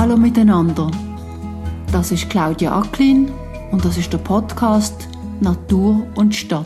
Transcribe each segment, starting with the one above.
Hallo miteinander. Das ist Claudia Acklin und das ist der Podcast Natur und Stadt.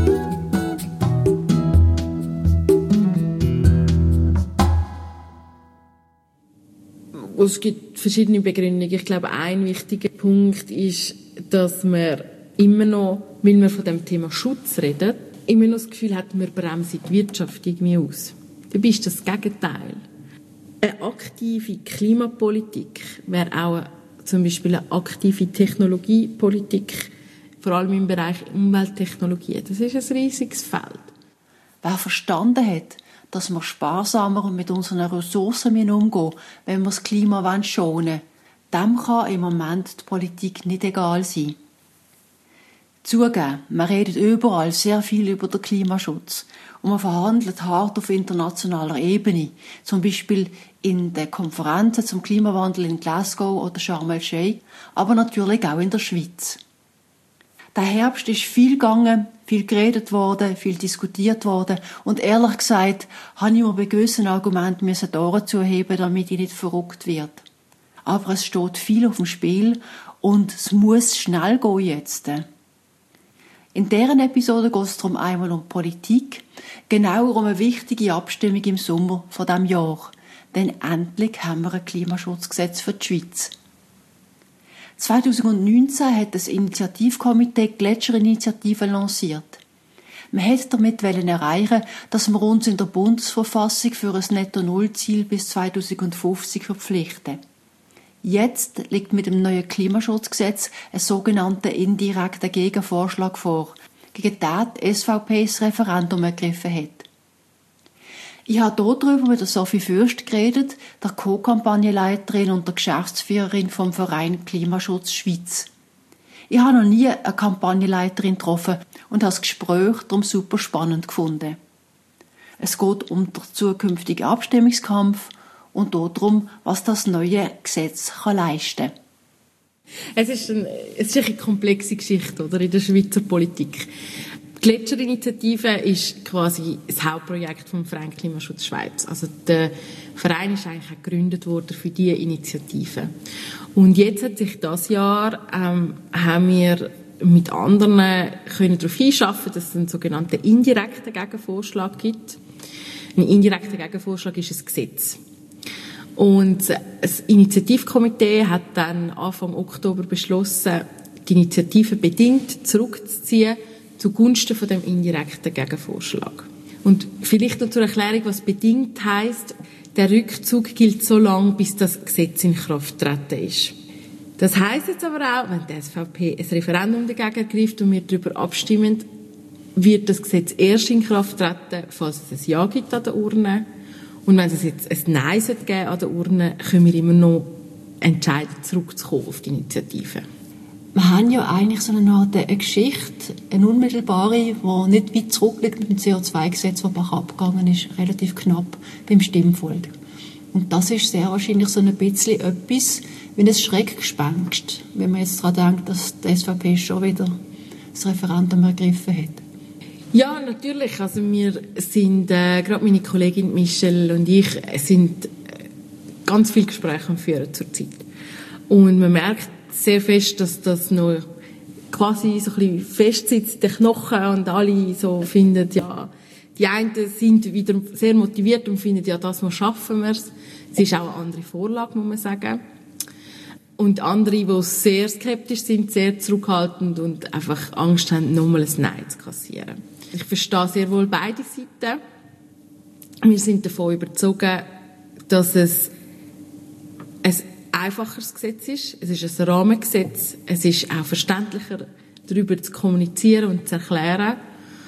Es gibt verschiedene Begründungen. Ich glaube, ein wichtiger Punkt ist, dass man immer noch, weil wir von dem Thema Schutz reden, immer noch das Gefühl hat, wir bremsen die Wirtschaft irgendwie aus. Dabei ist das Gegenteil. Eine aktive Klimapolitik wäre auch zum Beispiel eine aktive Technologiepolitik, vor allem im Bereich Umwelttechnologie. Das ist ein riesiges Feld. Wer verstanden hat, dass wir sparsamer mit unseren Ressourcen umgehen müssen, wenn wir das Klima schonen wollen, dem kann im Moment die Politik nicht egal sein. Zugeben, man redet überall sehr viel über den Klimaschutz und man verhandelt hart auf internationaler Ebene, zum Beispiel in den Konferenzen zum Klimawandel in Glasgow oder Sharm el-Sheikh, aber natürlich auch in der Schweiz. Der Herbst ist viel gegangen, viel geredet worden, viel diskutiert worden und ehrlich gesagt habe ich mir bei gewissen Argumenten die Ohren zuheben, damit ich nicht verrückt werde. Aber es steht viel auf dem Spiel und es muss schnell gehen jetzt. In deren Episode geht es darum einmal um Politik, genauer um eine wichtige Abstimmung im Sommer von diesem Jahr. Denn endlich haben wir ein Klimaschutzgesetz für die Schweiz. 2019 hat das Initiativkomitee Gletscherinitiative lanciert. Man wollte damit erreichen, dass wir uns in der Bundesverfassung für ein Netto-Null-Ziel bis 2050 verpflichten. Jetzt liegt mit dem neuen Klimaschutzgesetz ein sogenannter indirekter Gegenvorschlag vor, gegen den die SVP das Referendum ergriffen hat. Ich habe darüber mit Sophie Fürst geredet, der Co-Kampagnenleiterin und der Geschäftsführerin vom Verein Klimaschutz Schweiz. Ich habe noch nie eine Kampagnenleiterin getroffen und habe das Gespräch darum super spannend gefunden. Es geht um den zukünftigen Abstimmungskampf und darum, was das neue Gesetz leisten kann. Es ist eine komplexe Geschichte, oder, in der Schweizer Politik. Die Gletscherinitiative ist quasi das Hauptprojekt vom Verein Klimaschutz Schweiz. Also der Verein ist eigentlich auch gegründet worden für diese Initiative. Und jetzt hat sich das Jahr haben wir mit anderen können darauf hinschaffen, dass es einen sogenannten indirekten Gegenvorschlag gibt. Ein indirekter Gegenvorschlag ist ein Gesetz. Und das Initiativkomitee hat dann Anfang Oktober beschlossen, die Initiative bedingt zurückzuziehen zugunsten von dem indirekten Gegenvorschlag. Und vielleicht noch zur Erklärung, was bedingt heisst: Der Rückzug gilt so lange, bis das Gesetz in Kraft getreten ist. Das heisst jetzt aber auch, wenn die SVP ein Referendum dagegen ergreift und wir darüber abstimmen, wird das Gesetz erst in Kraft treten, falls es ein Ja gibt an der Urne. Und wenn es jetzt ein Nein geben an der Urne, können wir immer noch entscheiden, zurückzukommen auf die Initiative. Wir haben ja eigentlich so eine Art eine Geschichte, eine unmittelbare, die nicht weit zurückliegt mit dem CO2-Gesetz, das bach abgegangen ist, relativ knapp beim Stimmvolk. Und das ist sehr wahrscheinlich so ein bisschen etwas wie ein Schreckgespenst, wenn man jetzt daran denkt, dass die SVP schon wieder das Referendum ergriffen hat. Ja, natürlich. Also wir sind, gerade meine Kollegin Michelle und ich, sind ganz viele Gespräche am Führen zurzeit. Und man merkt sehr fest, dass das noch quasi so ein bisschen festsitzt, der Knochen, und alle so finden, ja, die einen sind wieder sehr motiviert und finden, ja, das mal schaffen wir es. Es ist auch eine andere Vorlage, muss man sagen. Und andere, die sehr skeptisch sind, sehr zurückhaltend und einfach Angst haben, nochmal ein Nein zu kassieren. Ich verstehe sehr wohl beide Seiten. Wir sind davon überzeugt, dass es ein einfacheres Gesetz ist. Es ist ein Rahmengesetz. Es ist auch verständlicher, darüber zu kommunizieren und zu erklären.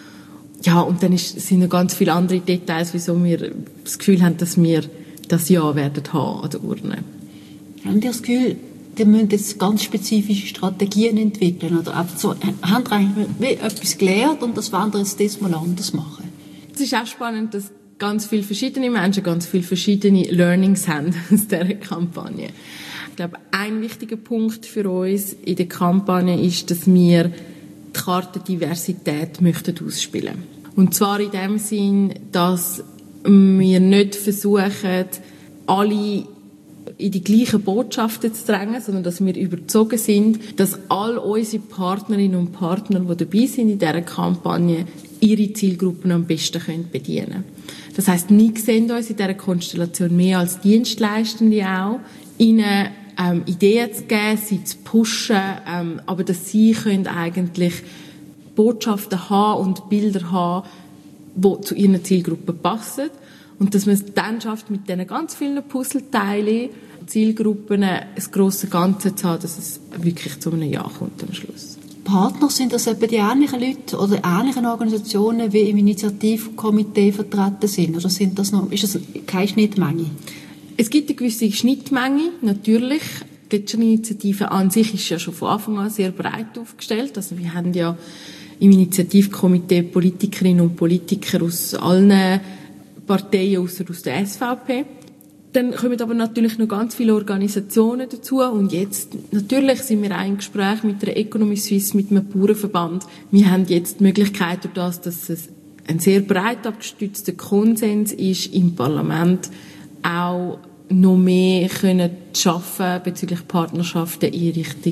Ja, und dann sind noch ganz viele andere Details, wieso wir das Gefühl haben, dass wir das Ja werden haben an der Urne. Haben Sie das Gefühl, die müssen jetzt ganz spezifische Strategien entwickeln? Oder einfach so, haben Sie eigentlich etwas gelernt und das wollen Sie jetzt diesmal anders machen? Es ist auch spannend, dass ganz viele verschiedene Menschen ganz viele verschiedene Learnings haben aus dieser Kampagne. Ich glaube, ein wichtiger Punkt für uns in der Kampagne ist, dass wir die Karte Diversität möchten ausspielen. Und zwar in dem Sinn, dass wir nicht versuchen, alle in die gleichen Botschaften zu drängen, sondern dass wir überzeugt sind, dass all unsere Partnerinnen und Partner, die dabei sind in dieser Kampagne, ihre Zielgruppen am besten bedienen können. Das heisst, wir sehen uns in dieser Konstellation mehr als Dienstleistende auch, ihnen Ideen zu geben, sie zu pushen, aber dass sie können eigentlich Botschaften haben und Bilder haben, die zu ihren Zielgruppen passen. Und dass man es dann schafft, mit diesen ganz vielen Puzzleteilen, Zielgruppen, ein grosses Ganze zu haben, dass es wirklich zu einem Ja kommt am Schluss. Partner, sind das etwa die ähnlichen Leute oder ähnlichen Organisationen, wie im Initiativkomitee vertreten sind? Oder ist das keine Schnittmenge? Es gibt eine gewisse Schnittmenge, natürlich. Die Gletscherinitiative an sich ist ja schon von Anfang an sehr breit aufgestellt. Also wir haben ja im Initiativkomitee Politikerinnen und Politiker aus allen Parteien, ausser aus der SVP. Dann kommen aber natürlich noch ganz viele Organisationen dazu. Und jetzt, natürlich sind wir auch im Gespräch mit der Economy Suisse, mit einem Bauernverband. Wir haben jetzt die Möglichkeit, durch das, dass es ein sehr breit abgestützter Konsens ist im Parlament, auch noch mehr können schaffen bezüglich Partnerschaften in Richtung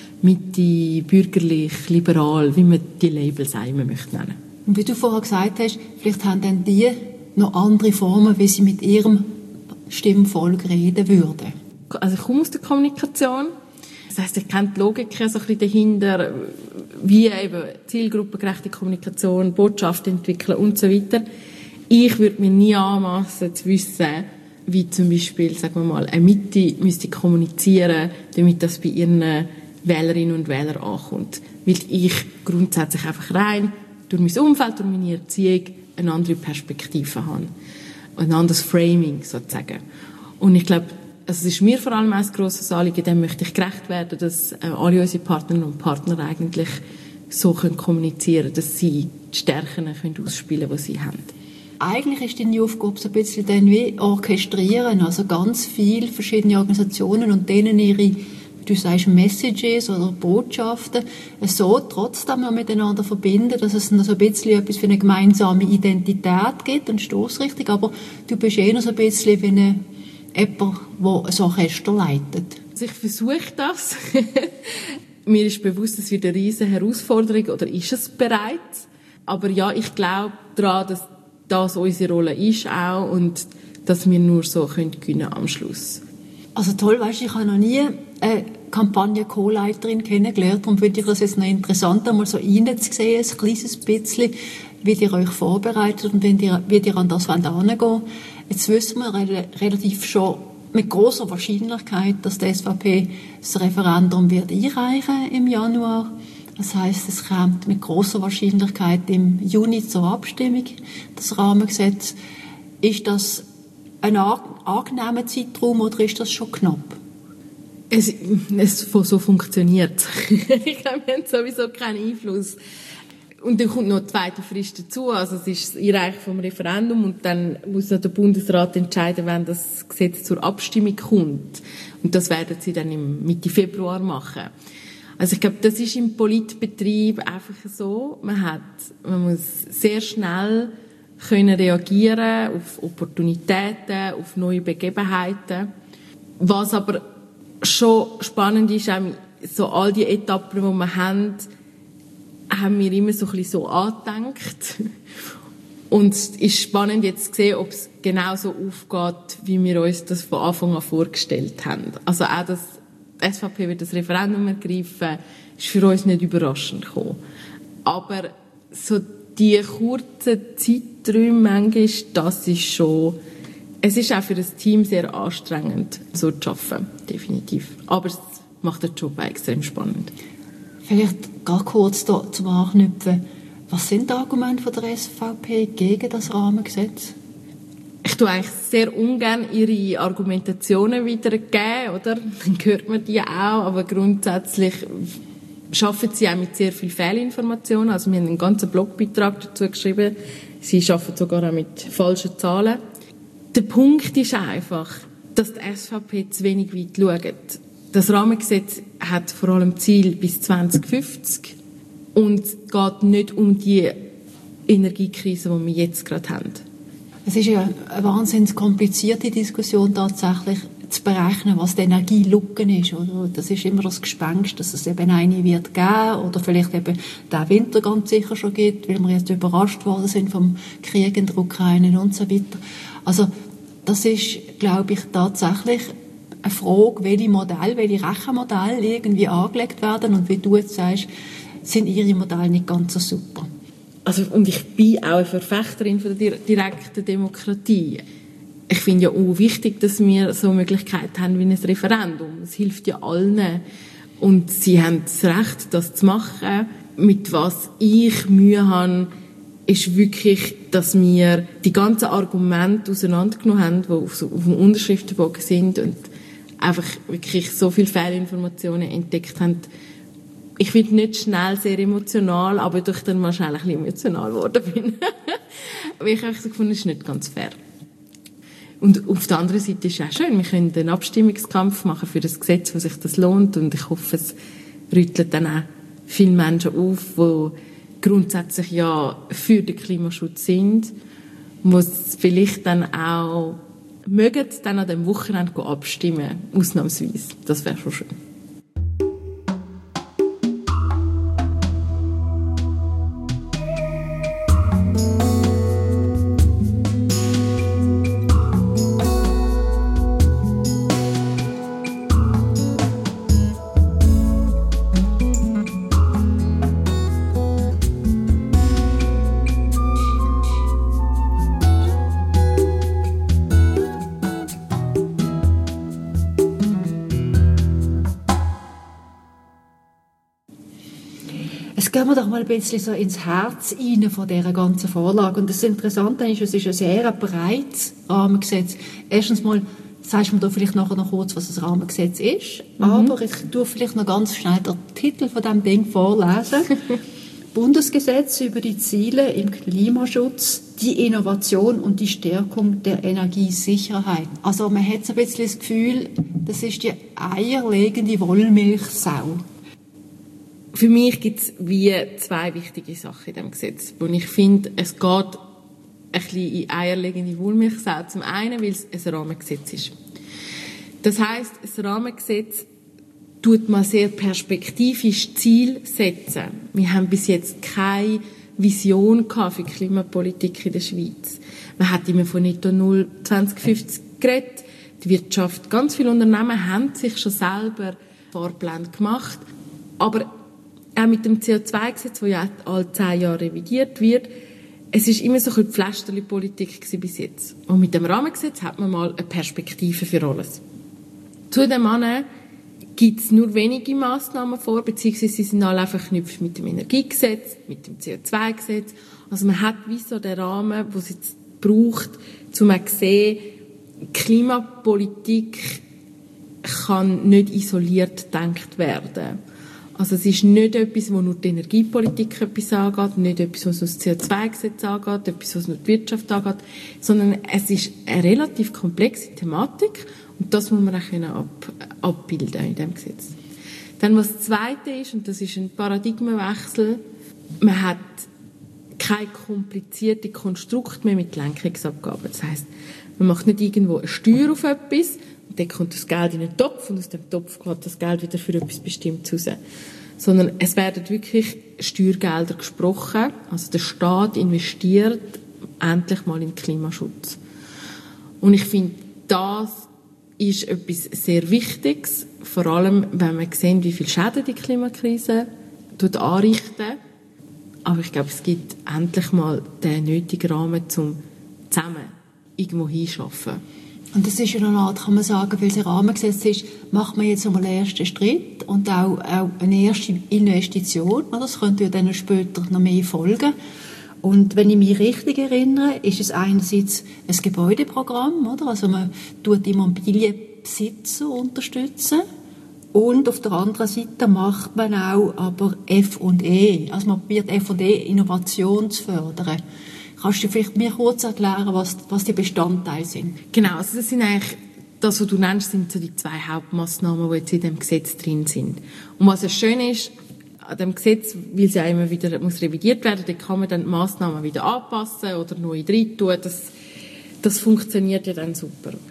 Mitte, bürgerlich, liberal, wie man die Labels auch immer möchte nennen. Und wie du vorher gesagt hast, vielleicht haben dann die noch andere Formen, wie sie mit ihrem Stimmvolk reden würden. Also ich komme aus der Kommunikation. Das heisst, ich kenne die Logik so ein bisschen dahinter, wie eben zielgruppengerechte Kommunikation, Botschaft entwickeln und so weiter. Ich würde mir nie anmassen zu wissen, wie zum Beispiel, sagen wir mal, eine Mitte müsste kommunizieren, damit das bei ihren Wählerinnen und Wählern ankommt. Weil ich grundsätzlich einfach rein durch mein Umfeld, durch meine Erziehung eine andere Perspektive habe. Ein anderes Framing, sozusagen. Und ich glaube, also es ist mir vor allem ein grosses Anliegen, dem möchte ich gerecht werden, dass alle unsere Partnerinnen und Partner eigentlich so kommunizieren können, dass sie die Stärken ausspielen können, die sie haben. Eigentlich ist deine Aufgabe so ein bisschen dann wie orchestrieren, also ganz viele verschiedene Organisationen und denen ihre, wie du sagst, Messages oder Botschaften so trotzdem noch miteinander verbinden, dass es noch so ein bisschen etwas für eine gemeinsame Identität gibt und Stossrichtung, aber du bist eher so ein bisschen wie jemand, der ein Orchester leitet. Also ich versuche das. Mir ist bewusst, es wird eine riesige Herausforderung, oder ist es bereits? Aber ja, ich glaube daran, dass das unsere Rolle ist auch und dass wir nur so gewinnen können am Schluss. Also toll, weißt du, ich habe noch nie eine Kampagne-Co-Leiterin kennengelernt, darum finde ich das jetzt noch interessant, einmal so reinzusehen, ein kleines bisschen, wie ihr euch vorbereitet und wie ihr an das herangehen wollt. Jetzt wissen wir relativ schon mit grosser Wahrscheinlichkeit, dass die SVP das Referendum wird einreichen im Januar. Das heisst, es kommt mit grosser Wahrscheinlichkeit im Juni zur Abstimmung, das Rahmengesetz. Ist das ein angenehmer Zeitraum oder ist das schon knapp? Es so funktioniert. Ich glaube, wir haben sowieso keinen Einfluss. Und dann kommt noch die zweite Frist dazu. Also es ist das Einreichen vom Referendum und dann muss noch der Bundesrat entscheiden, wann das Gesetz zur Abstimmung kommt. Und das werden sie dann im Mitte Februar machen. Also ich glaube, das ist im Politbetrieb einfach so. Man muss sehr schnell können reagieren auf Opportunitäten, auf neue Begebenheiten. Was aber schon spannend ist, auch so all die Etappen, die wir haben wir immer so ein bisschen so angedenkt. Und es ist spannend jetzt zu sehen, ob es genau so aufgeht, wie wir uns das von Anfang an vorgestellt haben. Also auch, dass die SVP wird das Referendum ergreifen, ist für uns nicht überraschend gekommen. Aber so die kurzen Zeiträume manchmal, das ist schon, es ist auch für das Team sehr anstrengend, so zu arbeiten, definitiv. Aber es macht den Job extrem spannend. Vielleicht gar kurz da zum Anknüpfen. Was sind die Argumente von der SVP gegen das Rahmengesetz? Ich tue eigentlich sehr ungern ihre Argumentationen wiedergeben, oder? Dann hört man die auch, aber grundsätzlich arbeiten sie auch mit sehr viel Fehlinformationen. Also wir haben einen ganzen Blogbeitrag dazu geschrieben. Sie arbeiten sogar auch mit falschen Zahlen. Der Punkt ist einfach, dass die SVP zu wenig weit schaut. Das Rahmengesetz hat vor allem Ziel bis 2050 und es geht nicht um die Energiekrise, die wir jetzt gerade haben. Es ist ja eine wahnsinnig komplizierte Diskussion tatsächlich. zu berechnen, was die Energielücke ist. Oder? Das ist immer das Gespenst, dass es eben eine wird geben oder vielleicht eben den Winter ganz sicher schon gibt, weil wir jetzt überrascht worden sind vom Krieg in der Ukraine und so weiter. Also das ist, glaube ich, tatsächlich eine Frage, welche Rechenmodelle irgendwie angelegt werden und wie du jetzt sagst, sind ihre Modelle nicht ganz so super. Also, und ich bin auch eine Verfechterin von der direkten Demokratie. Ich finde ja auch wichtig, dass wir so Möglichkeiten haben wie ein Referendum. Es hilft ja allen. Und sie haben das Recht, das zu machen. Mit was ich Mühe habe, ist wirklich, dass wir die ganzen Argumente auseinandergenommen haben, die auf dem Unterschriftenbogen sind und einfach wirklich so viele Fehlinformationen entdeckt haben. Ich bin nicht schnell sehr emotional, aber durch dann mal schnell ein bisschen emotional geworden bin. Weil ich einfach so gefunden, das ist nicht ganz fair. Und auf der anderen Seite ist es auch schön, wir können einen Abstimmungskampf machen für das Gesetz, wo sich das lohnt. Und ich hoffe, es rüttelt dann auch viele Menschen auf, die grundsätzlich ja für den Klimaschutz sind, wo es vielleicht dann auch mögen, dann an dem Wochenende abstimmen, ausnahmsweise. Das wäre schon schön. Gehen wir doch mal ein bisschen so ins Herz rein von dieser ganzen Vorlage. Und das Interessante ist, es ist ein sehr breites Rahmengesetz. Erstens mal sagst du mir da vielleicht nachher noch kurz, was das Rahmengesetz ist. Aber ich tue vielleicht noch ganz schnell den Titel von diesem Ding vorlesen. Bundesgesetz über die Ziele im Klimaschutz, die Innovation und die Stärkung der Energiesicherheit. Also man hat so ein bisschen das Gefühl, das ist die eierlegende Wollmilchsau. Für mich gibt es wie zwei wichtige Sachen in diesem Gesetz, wo ich finde, es geht ein bisschen in eierlegende Wollmilchsau. Zum einen, weil es ein Rahmengesetz ist. Das heisst, das Rahmengesetz tut mal sehr perspektivisch Ziel setzen. Wir haben bis jetzt keine Vision für Klimapolitik in der Schweiz. Man hat immer von Netto Null 2050 geredet. Die Wirtschaft, ganz viele Unternehmen haben sich schon selber Fahrpläne gemacht. Aber auch mit dem CO2-Gesetz, das ja alle 10 Jahre revidiert wird, es ist immer so ein bisschen Pflästerli-Politik bis jetzt. Und mit dem Rahmengesetz hat man mal eine Perspektive für alles. Zudem gibt es nur wenige Massnahmen vor, beziehungsweise sie sind alle einfach verknüpft mit dem Energiegesetz, mit dem CO2-Gesetz. Also man hat wie so den Rahmen, den es jetzt braucht, um zu sehen, Klimapolitik kann nicht isoliert gedacht werden. Also es ist nicht etwas, wo nur die Energiepolitik etwas angeht, nicht etwas, was das CO2-Gesetz angeht, etwas, was nur die Wirtschaft angeht, sondern es ist eine relativ komplexe Thematik und das muss man auch abbilden in diesem Gesetz. Dann was das Zweite ist, und das ist ein Paradigmenwechsel, man hat kein kompliziertes Konstrukt mehr mit Lenkungsabgaben. Das heisst, man macht nicht irgendwo eine Steuer auf etwas, und dann kommt das Geld in den Topf und aus dem Topf geht das Geld wieder für etwas Bestimmtes raus. Sondern es werden wirklich Steuergelder gesprochen. Also der Staat investiert endlich mal in den Klimaschutz. Und ich finde, das ist etwas sehr Wichtiges, vor allem, wenn wir sehen, wie viel Schäden die Klimakrise anrichtet. Aber ich glaube, es gibt endlich mal den nötigen Rahmen, um zusammen irgendwo hinschaffen. Und das ist ja eine Art, kann man sagen, weil es ein Rahmengesetz ist, macht man jetzt einmal einen ersten Schritt und auch eine erste Investition. Das könnte ja dann später noch mehr folgen. Und wenn ich mich richtig erinnere, ist es einerseits ein Gebäudeprogramm, oder? Also man tut Immobilienbesitzer unterstützen. Und auf der anderen Seite macht man auch aber F&E. Also man probiert F&E Innovation zu fördern. Kannst du vielleicht mir kurz erklären, was die Bestandteile sind? Genau, also das sind eigentlich, das, was du nennst, sind so die zwei Hauptmassnahmen, die jetzt in dem Gesetz drin sind. Und was es schön ist, an dem Gesetz, weil es ja immer wieder muss revidiert werden, da kann man dann die Massnahmen wieder anpassen oder neu rein tun. Das funktioniert ja dann super. Das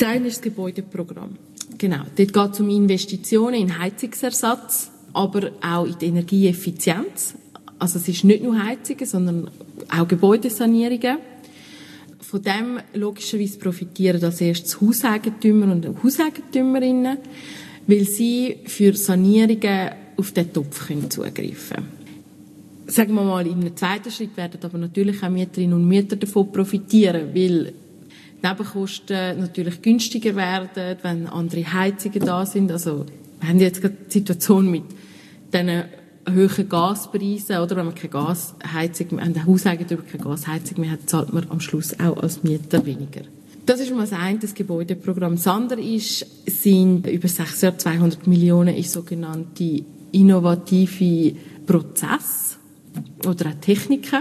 Das eine ist das Gebäudeprogramm. Genau. Dort geht es um Investitionen in Heizungsersatz, aber auch in die Energieeffizienz. Also es ist nicht nur Heizungen, sondern auch Gebäudesanierungen. Von dem logischerweise profitieren als erstes Hauseigentümer und Hauseigentümerinnen, weil sie für Sanierungen auf den Topf zugreifen können. Sagen wir mal, in einem zweiten Schritt werden aber natürlich auch Mieterinnen und Mieter davon profitieren, weil Nebenkosten natürlich günstiger werden, wenn andere Heizungen da sind. Also wir haben jetzt gerade die Situation mit diesen hohen Gaspreisen, oder wenn man keine Gasheizung mehr, wenn der Hauseigentümer keine Gasheizung mehr hat, zahlt man am Schluss auch als Mieter weniger. Das ist mal das eine, das Gebäudeprogramm. Das andere sind über 6 Jahre 200 Millionen in sogenannte innovative Prozesse oder auch Techniken.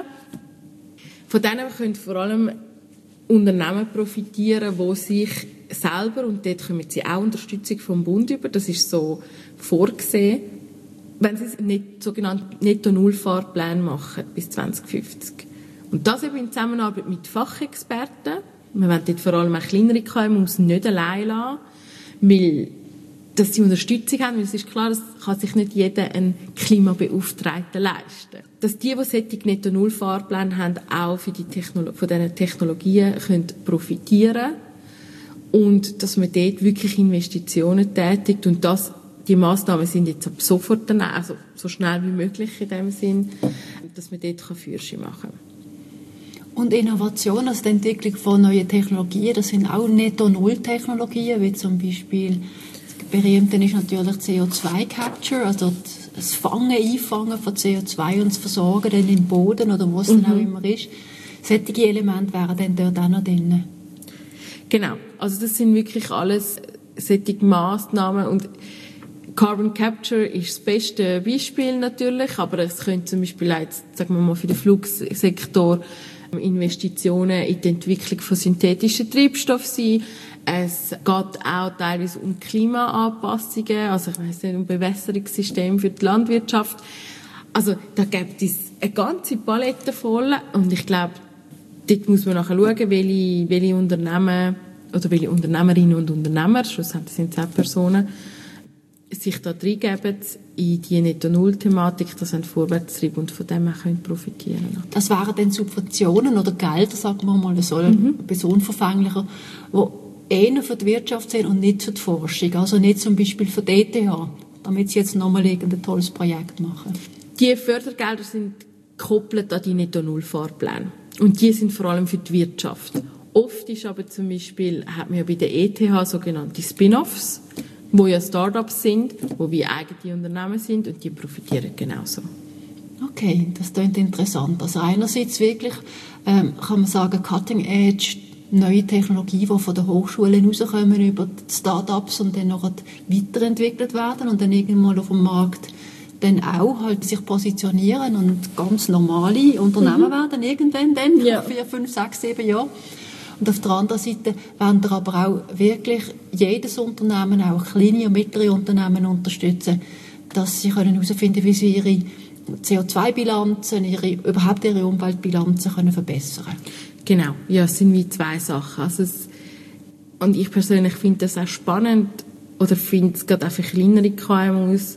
Von denen können vor allem Unternehmen profitieren, die sich selber, und dort kommen sie auch Unterstützung vom Bund über, das ist so vorgesehen, wenn sie sogenannte Netto-Null-Fahrpläne machen bis 2050. Und das eben in Zusammenarbeit mit Fachexperten. Wir wollen dort vor allem auch kleinere KMUs nicht allein lassen, weil dass sie Unterstützung haben, weil es ist klar, es kann sich nicht jeder einen Klimabeauftragten leisten. Dass die solche Netto-Null-Fahrpläne haben, auch von diesen Technologien können profitieren und dass man dort wirklich Investitionen tätigt und die Massnahmen sind jetzt ab sofort dann, also so schnell wie möglich in dem Sinn, dass man dort Fürsche machen kann. Und Innovation, also die Entwicklung von neuen Technologien, das sind auch Netto-Null-Technologien, wie zum Beispiel berühmte ist natürlich CO2-Capture, also das Einfangen von CO2 und das Versorgen dann im Boden oder wo es dann auch immer ist. Solche Elemente wären dann dort auch noch drin. Genau, also das sind wirklich alles solche Massnahmen und Carbon Capture ist das beste Beispiel natürlich, aber es könnte zum Beispiel auch jetzt, sagen wir mal, für den Flugsektor Investitionen in die Entwicklung von synthetischen Treibstoffen sein. Es geht auch teilweise um Klimaanpassungen, also ich weiss nicht, um Bewässerungssysteme für die Landwirtschaft. Also da gibt es eine ganze Palette voll und ich glaube, dort muss man nachher schauen, welche Unternehmen oder welche Unternehmerinnen und Unternehmer, schlussendlich sind es auch Personen, sich da reingeben in die Netto-Null-Thematik, das einen Vorwärtstrieb und von dem auch profitieren können. Das wären dann Subventionen oder Gelder, sagen wir mal, so ein bisschen unverfänglicher, wo eher für die Wirtschaft sind und nicht für die Forschung. Also nicht zum Beispiel für die ETH, damit sie jetzt nochmal irgendein tolles Projekt machen. Die Fördergelder sind gekoppelt an die Netto-Null-Fahrpläne. Und die sind vor allem für die Wirtschaft. Oft ist aber zum Beispiel, hat man ja bei der ETH sogenannte Spin-offs, wo ja Start-ups sind, wo wie eigene Unternehmen sind und die profitieren genauso. Okay, das klingt interessant. Also einerseits wirklich, kann man sagen, Cutting Edge, neue Technologien, die von den Hochschulen rauskommen, über die Start-ups und dann noch weiterentwickelt werden und dann irgendwann auf dem Markt dann auch halt sich positionieren und ganz normale Unternehmen werden irgendwann dann, 4, 5, 6, 7 Jahre. Und auf der anderen Seite werden wir aber auch wirklich jedes Unternehmen, auch kleine und mittlere Unternehmen unterstützen, dass sie herausfinden können, wie sie ihre CO2-Bilanzen, überhaupt ihre Umweltbilanzen können verbessern können. Genau, ja, es sind wie zwei Sachen. Also und ich persönlich finde das auch spannend oder finde es gerade auch für kleinere KMUs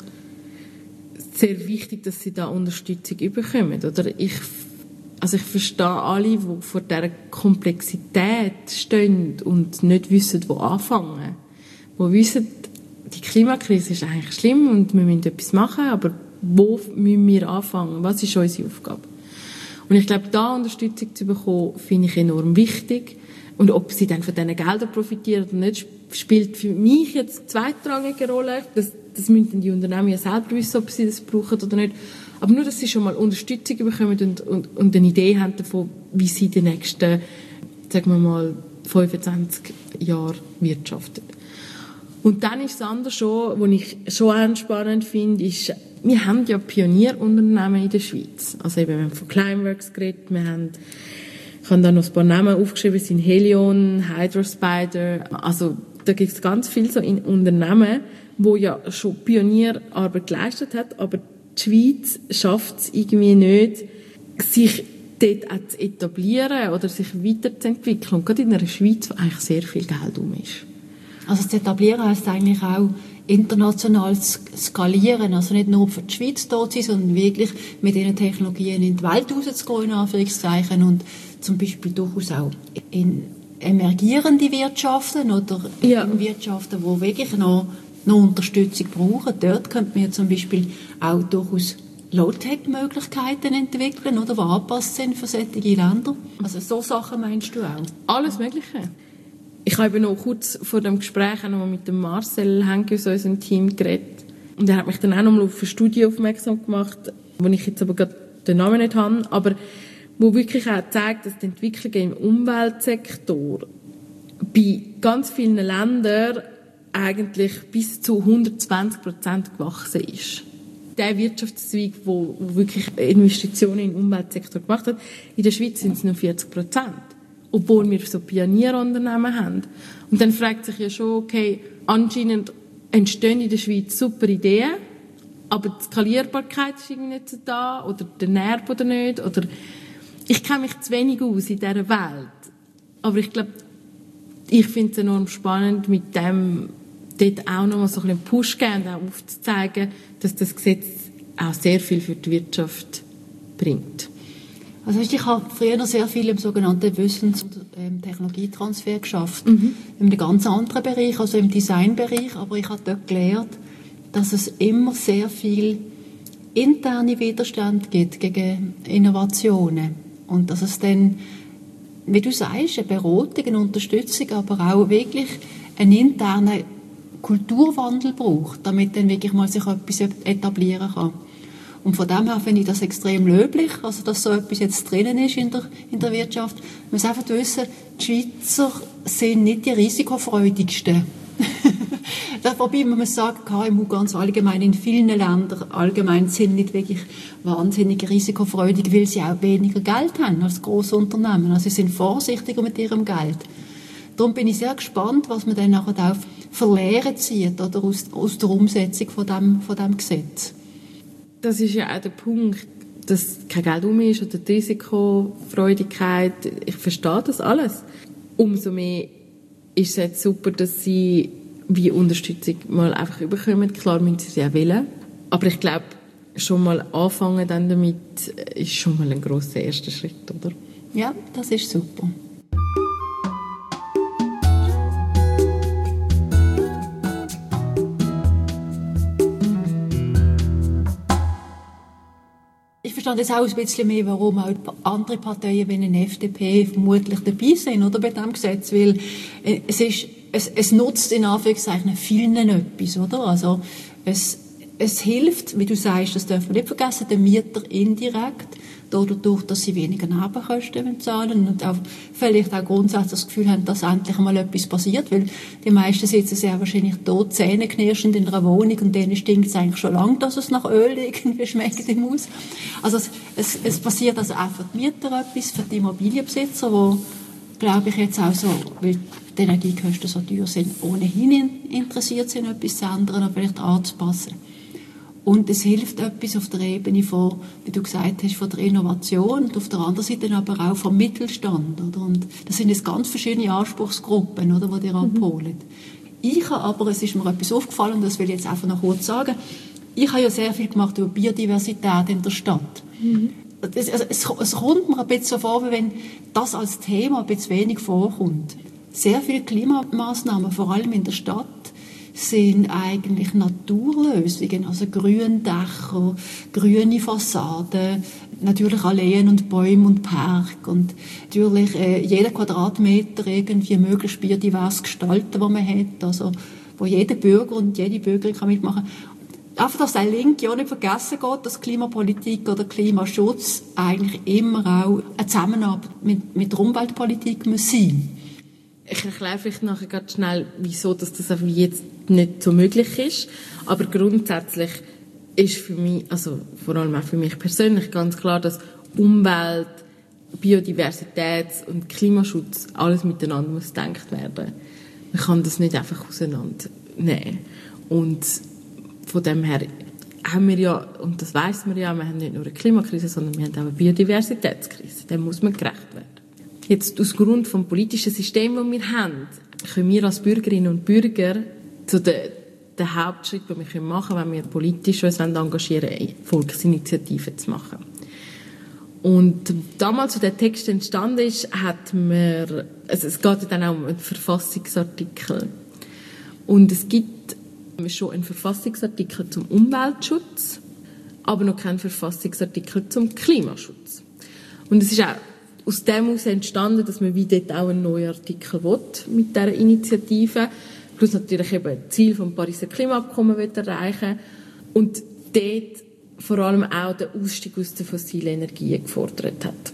sehr wichtig, dass sie da Unterstützung bekommen. Oder ich verstehe alle, die vor dieser Komplexität stehen und nicht wissen, wo anfangen. Die wissen, die Klimakrise ist eigentlich schlimm und wir müssen etwas machen, aber wo müssen wir anfangen? Was ist unsere Aufgabe? Und ich glaube, da Unterstützung zu bekommen, finde ich enorm wichtig. Und ob sie dann von diesen Geldern profitieren oder nicht, spielt für mich jetzt eine zweitrangige Rolle. Das müssen die Unternehmen ja selber wissen, ob sie das brauchen oder nicht. Aber nur, dass sie schon mal Unterstützung bekommen und eine Idee haben davon, wie sie die nächsten, sagen wir mal, 25 Jahre wirtschaften. Und dann ist es anders schon, was ich schon auch spannend finde, ist, wir haben ja Pionierunternehmen in der Schweiz. Also eben, wir haben von Climeworks geredet, ich habe da noch ein paar Namen aufgeschrieben, es sind Helion, Hydrospider, also da gibt es ganz viele so in Unternehmen, wo ja schon Pionierarbeit geleistet hat, aber die Schweiz schafft es irgendwie nicht, sich dort auch zu etablieren oder sich weiterzuentwickeln. Und gerade in einer Schweiz, wo eigentlich sehr viel Geld ist. Also zu etablieren heisst eigentlich auch international skalieren, also nicht nur für die Schweiz da zu sein, sondern wirklich mit diesen Technologien in die Welt rauszugehen, in Anführungszeichen, und zum Beispiel durchaus auch in emergierende Wirtschaften oder in Wirtschaften, die wirklich noch Unterstützung brauchen. Dort könnte man zum Beispiel auch durchaus Low-Tech-Möglichkeiten entwickeln, oder, die angepasst sind für solche Länder. Also so Sachen meinst du auch? Alles Mögliche. Ich habe noch kurz vor dem Gespräch auch noch mit dem Marcel Henke aus unserem Team geredet. Und er hat mich dann auch noch mal auf eine Studie aufmerksam gemacht, wo ich jetzt aber gerade den Namen nicht habe, aber wo wirklich auch zeigt, dass die Entwicklung im Umweltsektor bei ganz vielen Ländern eigentlich bis zu 120% gewachsen ist. Der Wirtschaftszweig, der wirklich Investitionen im Umweltsektor gemacht hat, in der Schweiz sind es nur 40%. Obwohl wir so Pionierunternehmen haben. Und dann fragt sich ja schon, okay, anscheinend entstehen in der Schweiz super Ideen, aber die Skalierbarkeit ist irgendwie nicht so da, oder der Nerv oder nicht, oder ich kenne mich zu wenig aus in dieser Welt. Aber ich glaube, ich finde es enorm spannend, mit dem dort auch noch mal so ein bisschen Push geben und auch aufzuzeigen, dass das Gesetz auch sehr viel für die Wirtschaft bringt. Also ich habe früher noch sehr viel im sogenannten Wissens- und Technologietransfer geschafft. In einem ganz anderen Bereich, also im Designbereich. Aber ich habe dort gelernt, dass es immer sehr viel interne Widerstand gibt gegen Innovationen. Und dass es dann, wie du sagst, eine Beratung, eine Unterstützung, aber auch wirklich einen internen Kulturwandel braucht, damit dann wirklich mal sich etwas etablieren kann. Und von dem her finde ich das extrem löblich, also dass so etwas jetzt drinnen ist in der Wirtschaft. Man muss einfach wissen, die Schweizer sind nicht die risikofreudigsten. Wobei man muss sagen, KMU ganz allgemein in vielen Ländern allgemein sind nicht wirklich wahnsinnig risikofreudig, weil sie auch weniger Geld haben als grosse Unternehmen. Also sie sind vorsichtiger mit ihrem Geld. Darum bin ich sehr gespannt, was man dann nachher auch für Lehren zieht oder aus der Umsetzung von dem Gesetz. Das ist ja auch der Punkt, dass kein Geld um ist oder die Risikofreudigkeit. Ich verstehe das alles. Umso mehr ist es jetzt super, dass sie wie Unterstützung mal einfach überkommen. Klar müssen sie auch wählen. Aber ich glaube, schon mal anfangen dann damit ist schon mal ein grosser erster Schritt, oder? Ja, das ist super. Ich verstehe jetzt auch ein bisschen mehr, warum auch andere Parteien wie eine FDP vermutlich dabei sind, oder, bei diesem Gesetz, weil es nutzt in Anführungszeichen vielen etwas, oder? Also es hilft, wie du sagst, das darf man nicht vergessen, den Mieter indirekt, dadurch, dass sie weniger Nebenkosten zahlen und auch vielleicht auch grundsätzlich das Gefühl haben, dass endlich mal etwas passiert, weil die meisten sitzen sehr wahrscheinlich tot, zähneknirschend in einer Wohnung und denen stinkt es eigentlich schon lange, dass es nach Öl irgendwie schmeckt im Haus. Also es passiert also auch für die Mieter etwas, für die Immobilienbesitzer, wo, glaube ich, jetzt auch so, weil die Energiekosten so teuer sind, ohnehin interessiert sind, etwas zu ändern oder vielleicht anzupassen. Und es hilft etwas auf der Ebene von, wie du gesagt hast, von der Innovation und auf der anderen Seite aber auch vom Mittelstand, oder? Und das sind jetzt ganz verschiedene Anspruchsgruppen, oder, die dir abholen. Ich habe aber, es ist mir etwas aufgefallen, und das will ich jetzt einfach noch kurz sagen, ich habe ja sehr viel gemacht über Biodiversität in der Stadt. Es kommt mir ein bisschen so vor, wie wenn das als Thema ein bisschen wenig vorkommt. Sehr viele Klimamaßnahmen, vor allem in der Stadt, sind eigentlich Naturlösungen, also Gründächer, grüne Fassaden, natürlich Alleen und Bäume und Park und natürlich jeder Quadratmeter irgendwie möglichst biodivers gestalten, was man hat, also wo jeder Bürger und jede Bürgerin kann mitmachen. Einfach, dass der Linke auch nicht vergessen geht, dass Klimapolitik oder Klimaschutz eigentlich immer auch eine Zusammenarbeit mit der Umweltpolitik muss sein. Ich erkläre vielleicht nachher ganz schnell, wieso dass das jetzt nicht so möglich ist. Aber grundsätzlich ist für mich, also vor allem auch für mich persönlich, ganz klar, dass Umwelt, Biodiversität und Klimaschutz alles miteinander muss gedacht werden. Man kann das nicht einfach auseinandernehmen. Und von dem her haben wir ja, und das weiss man ja, wir haben nicht nur eine Klimakrise, sondern wir haben auch eine Biodiversitätskrise. Dem muss man gerecht werden. Jetzt aus Grund vom politischen System, das wir haben, können wir als Bürgerinnen und Bürger zu den Hauptschritt, den wir machen können, wenn wir politisch uns engagieren wollen, Volksinitiativen zu machen. Und damals, als der Text entstanden ist, es geht dann auch um einen Verfassungsartikel. Und es gibt schon einen Verfassungsartikel zum Umweltschutz, aber noch keinen Verfassungsartikel zum Klimaschutz. Und es ist auch aus dem heraus entstanden, dass man wie dort auch einen neuen Artikel will, mit dieser Initiative. Plus natürlich eben das Ziel vom Pariser Klimaabkommen erreichen. Und dort vor allem auch den Ausstieg aus den fossilen Energien gefordert hat.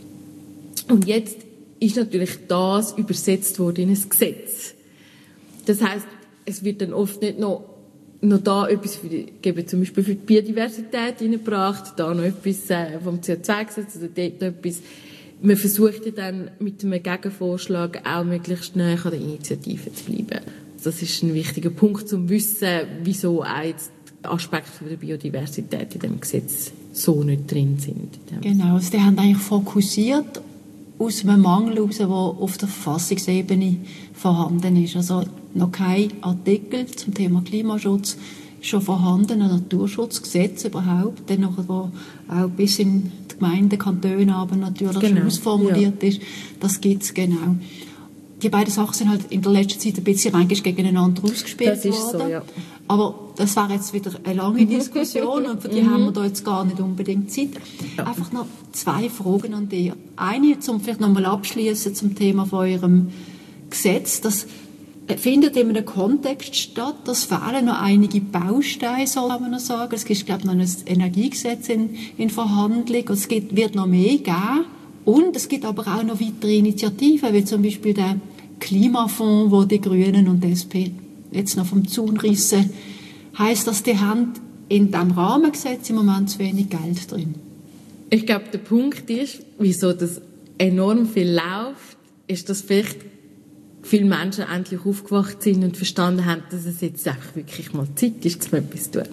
Und jetzt ist natürlich das übersetzt worden in ein Gesetz. Das heisst, es wird dann oft nicht noch da etwas geben, zum Beispiel für die Biodiversität reingebracht, da noch etwas vom CO2-Gesetz oder dort noch etwas. Man versucht ja dann mit einem Gegenvorschlag auch möglichst nahe an der Initiative zu bleiben. Das ist ein wichtiger Punkt, um zu wissen, wieso auch jetzt Aspekte der Biodiversität in dem Gesetz so nicht drin sind. Genau, also die haben eigentlich fokussiert aus einem Mangel heraus, der auf der Verfassungsebene vorhanden ist. Also noch kein Artikel zum Thema Klimaschutz, schon vorhanden, ein Naturschutzgesetz überhaupt, dann noch, wo auch bis in die Gemeinden, Kantone aber natürlich schon ausformuliert ist. Das gibt es genau. Die beiden Sachen sind halt in der letzten Zeit ein bisschen manchmal gegeneinander ausgespielt worden. Das ist so, ja. Aber das wäre jetzt wieder eine lange Diskussion und für die haben wir da jetzt gar nicht unbedingt Zeit. Einfach noch 2 Fragen an dich. Eine, zum vielleicht nochmal abschließen zum Thema von eurem Gesetz. Das findet in einem Kontext statt. Das fehlen noch einige Bausteine, soll man noch sagen. Es gibt, glaube ich, noch ein Energiegesetz in Verhandlung und es wird noch mehr geben. Und es gibt aber auch noch weitere Initiativen, wie zum Beispiel der Klimafonds, wo die Grünen und die SP jetzt noch vom Zaun rissen. Heisst das, die haben in diesem Rahmengesetz im Moment zu wenig Geld drin? Ich glaube, der Punkt ist, wieso das enorm viel läuft, ist, dass vielleicht viele Menschen endlich aufgewacht sind und verstanden haben, dass es jetzt einfach wirklich mal Zeit ist, um etwas zu tun.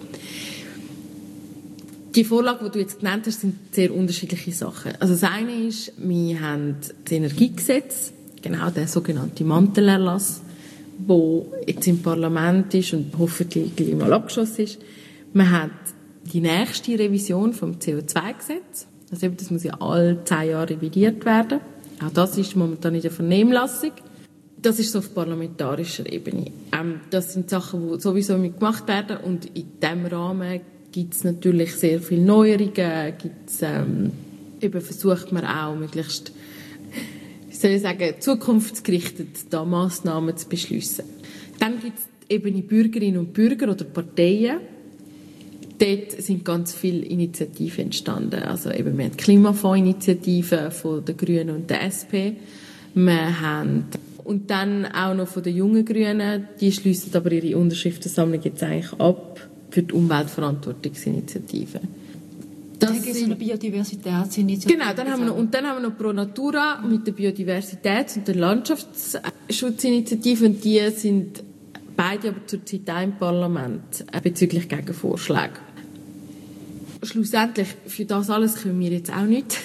Die Vorlagen, die du jetzt genannt hast, sind sehr unterschiedliche Sachen. Also das eine ist, wir haben das Energiegesetz, genau der sogenannte Mantelerlass, wo jetzt im Parlament ist und hoffentlich gleich mal abgeschlossen ist. Man hat die nächste Revision vom CO2-Gesetz. Also das muss ja alle 10 Jahre revidiert werden. Auch das ist momentan in der Vernehmlassung. Das ist so auf parlamentarischer Ebene. Das sind Sachen, die sowieso gemacht werden und in diesem Rahmen gibt es natürlich sehr viele Neuerungen, eben versucht man auch möglichst, wie soll ich sagen, zukunftsgerichtet da Massnahmen zu beschliessen. Dann gibt es eben die Bürgerinnen und Bürger oder Parteien. Dort sind ganz viele Initiativen entstanden. Also eben, wir haben die Klimafonds-Initiative von den Grünen und der SP. Wir haben und dann auch noch von den jungen Grünen, die schliessen aber ihre Unterschriftensammlung jetzt eigentlich ab für die Umweltverantwortungsinitiative. Das ist so eine Biodiversitätsinitiative. Genau, dann haben wir noch Pro Natura mit der Biodiversitäts- und der Landschaftsschutzinitiative und die sind beide aber zurzeit auch im Parlament bezüglich Gegenvorschläge. Schlussendlich, für das alles können wir jetzt auch nicht.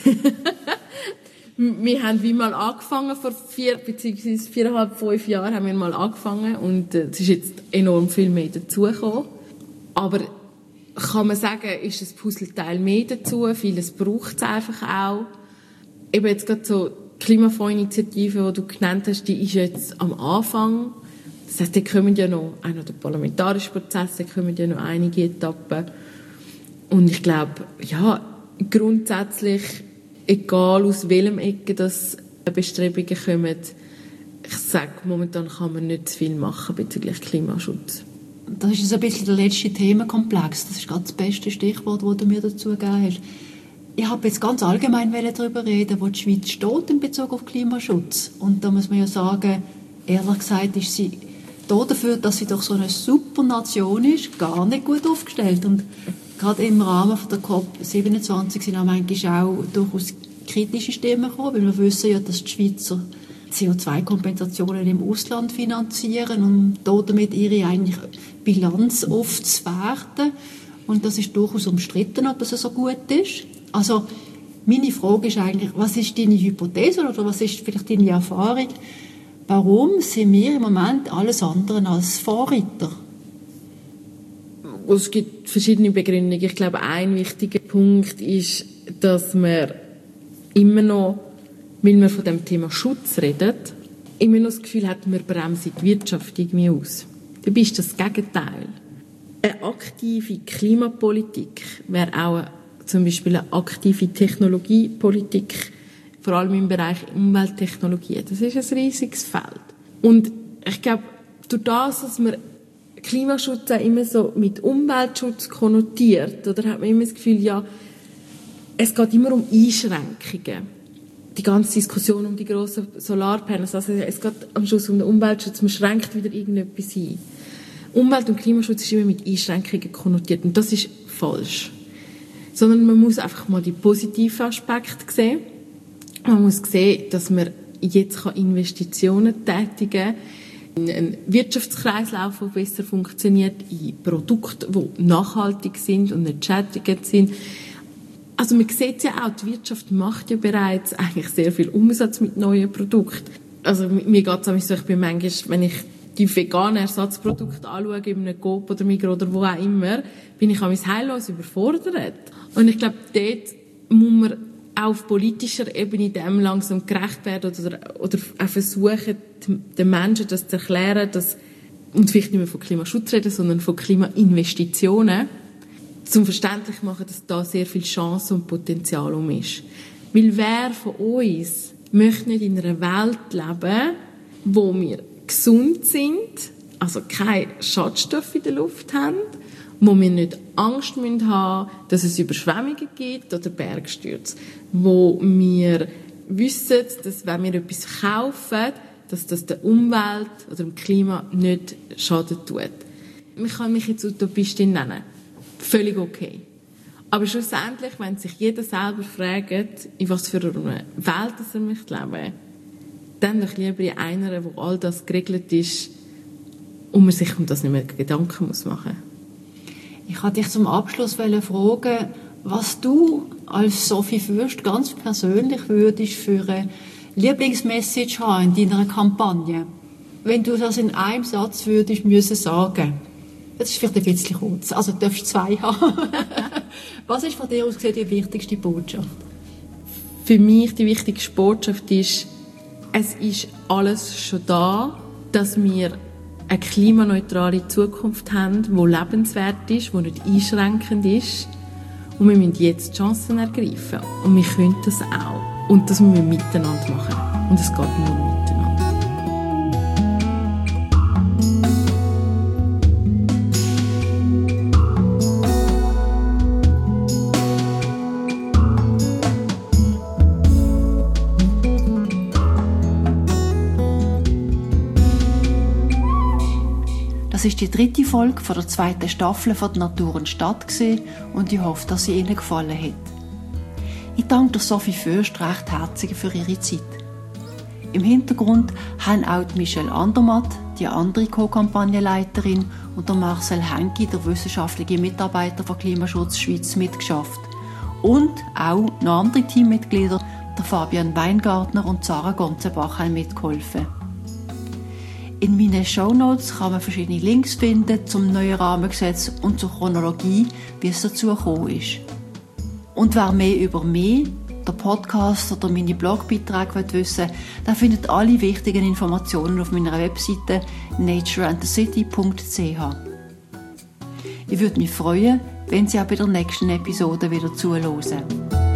Wir haben wie mal angefangen, vor 4 bzw. 4,5, 5 Jahren haben wir mal angefangen und es ist jetzt enorm viel mehr dazugekommen. Aber kann man sagen, ist ein Puzzleteil mehr dazu, vieles braucht es einfach auch. Eben jetzt gerade so die Klimafonds-Initiative, die du genannt hast, die ist jetzt am Anfang. Das heisst, da kommen ja noch der parlamentarische Prozess, da kommen ja noch einige Etappen. Und ich glaube, ja, grundsätzlich, egal aus welchem Ecke das Bestrebungen kommen, ich sage, momentan kann man nicht zu viel machen bezüglich Klimaschutz. Das ist ein bisschen der letzte Themenkomplex. Das ist gerade das beste Stichwort, das du mir dazu gegeben hast. Ich habe jetzt ganz allgemein darüber reden, wo die Schweiz steht in Bezug auf Klimaschutz. Und da muss man ja sagen, ehrlich gesagt ist sie dafür, dass sie doch so eine super Nation ist, gar nicht gut aufgestellt. Und gerade im Rahmen der COP27 sind auch manchmal auch durchaus kritische Stimmen gekommen, weil wir wissen ja, dass die Schweizer CO2-Kompensationen im Ausland finanzieren und damit ihre eigentlich Bilanz oft zu werten. Und das ist durchaus umstritten, ob das so gut ist. Also meine Frage ist eigentlich, was ist deine Hypothese oder was ist vielleicht deine Erfahrung? Warum sind wir im Moment alles andere als Vorreiter? Es gibt verschiedene Begründungen. Ich glaube, ein wichtiger Punkt ist, dass wir immer noch, weil wir von dem Thema Schutz reden, immer noch das Gefühl haben, wir bremsen die Wirtschaft irgendwie aus. Dabei ist das Gegenteil. Eine aktive Klimapolitik wäre auch zum Beispiel eine aktive Technologiepolitik, vor allem im Bereich Umwelttechnologie. Das ist ein riesiges Feld. Und ich glaube, durch das, dass man Klimaschutz auch immer so mit Umweltschutz konnotiert, oder hat man immer das Gefühl, ja, es geht immer um Einschränkungen. Die ganze Diskussion um die grossen Solarpanels, also es geht am Schluss um den Umweltschutz, man schränkt wieder irgendetwas ein. Umwelt- und Klimaschutz ist immer mit Einschränkungen konnotiert und das ist falsch. Sondern man muss einfach mal die positiven Aspekte sehen. Man muss sehen, dass man jetzt Investitionen tätigen kann, in einen Wirtschaftskreislauf, der besser funktioniert, in Produkte, die nachhaltig sind und nicht schädigend sind. Also man sieht ja auch, die Wirtschaft macht ja bereits eigentlich sehr viel Umsatz mit neuen Produkten. Also mir geht es so, ich bin manchmal, wenn ich die veganen Ersatzprodukte anschaue, in einem Coop oder Migros oder wo auch immer, bin ich heillos überfordert. Und ich glaube, dort muss man auch auf politischer Ebene dem langsam gerecht werden oder auch versuchen, den Menschen das zu erklären, dass, und vielleicht nicht mehr von Klimaschutz reden, sondern von Klimainvestitionen, zum verständlich machen, dass da sehr viel Chance und Potenzial ist. Weil wer von uns möchte nicht in einer Welt leben, wo wir gesund sind, also keine Schadstoffe in der Luft haben, wo wir nicht Angst haben müssen, dass es Überschwemmungen gibt oder Bergstürze, wo wir wissen, dass wenn wir etwas kaufen, dass das der Umwelt oder dem Klima nicht Schaden tut. Man kann mich jetzt Utopistin nennen. Völlig okay. Aber schlussendlich, wenn sich jeder selber fragt, in was für einer Welt er möchte leben, dann doch lieber in einer, wo all das geregelt ist und man sich um das nicht mehr Gedanken machen muss. Ich wollte dich zum Abschluss fragen, was du als Sophie Fürst ganz persönlich würdest für eine Lieblingsmessage haben in deiner Kampagne. Wenn du das in einem Satz würdest müssen sagen. Das ist vielleicht ein bisschen kurz. Also du darfst 2 haben. Was ist von dir aus gesehen die wichtigste Botschaft? Für mich die wichtigste Botschaft ist, es ist alles schon da, dass wir eine klimaneutrale Zukunft haben, die lebenswert ist, die nicht einschränkend ist. Und wir müssen jetzt die Chancen ergreifen. Und wir können das auch. Und das müssen wir miteinander machen. Und es geht nur miteinander. Das ist die 3. Folge von der 2. Staffel von «Die Natur und Stadt» und ich hoffe, dass sie Ihnen gefallen hat. Ich danke der Sophie Fürst recht herzlich für ihre Zeit. Im Hintergrund haben auch die Michelle Andermatt, die andere Co-Kampagnenleiterin, und der Marcel Henki, der wissenschaftliche Mitarbeiter von Klimaschutz Schweiz, mitgeschafft. Und auch noch andere Teammitglieder, der Fabian Weingartner und Sarah Gonzenbach, haben mitgeholfen. In meinen Shownotes kann man verschiedene Links finden zum neuen Rahmengesetz und zur Chronologie, wie es dazu gekommen ist. Und wer mehr über mich, den Podcast oder meine Blogbeiträge wissen will, der findet alle wichtigen Informationen auf meiner Webseite natureandthecity.ch. Ich würde mich freuen, wenn Sie auch bei der nächsten Episode wieder zuhören.